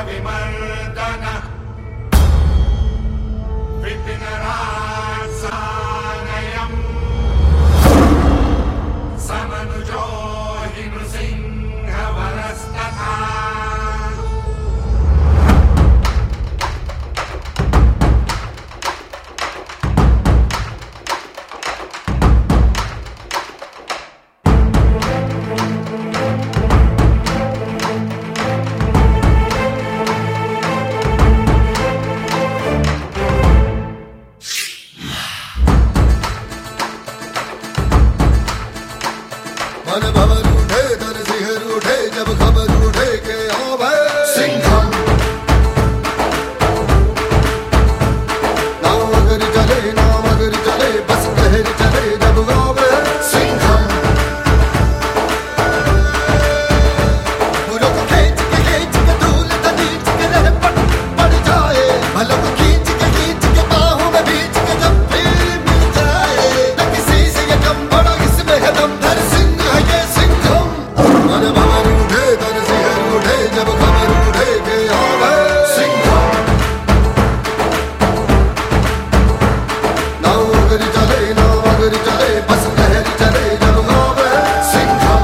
विमर्दन विपिनरात्सानयम् समनुजो हि नृसिंहवरस्तथा मन भवर उठे धन सिंह उठे जब खबर उठे के आवे सिंघम नाव अगर चले बस लहर चले जब आवे सिंघम बुरों को खींच के धूल दनीच के रह पड़ जाए भलों को खींच के बाहों में बीच के जब फिर मिल जाए न किसी से ये कम बड़ा इसमें है दम धर मन भवर उठे धन सिंह उठे जब खबर उठे के आवे सिंघम नाव अगर चले बस लहर चले जब आवे सिंघम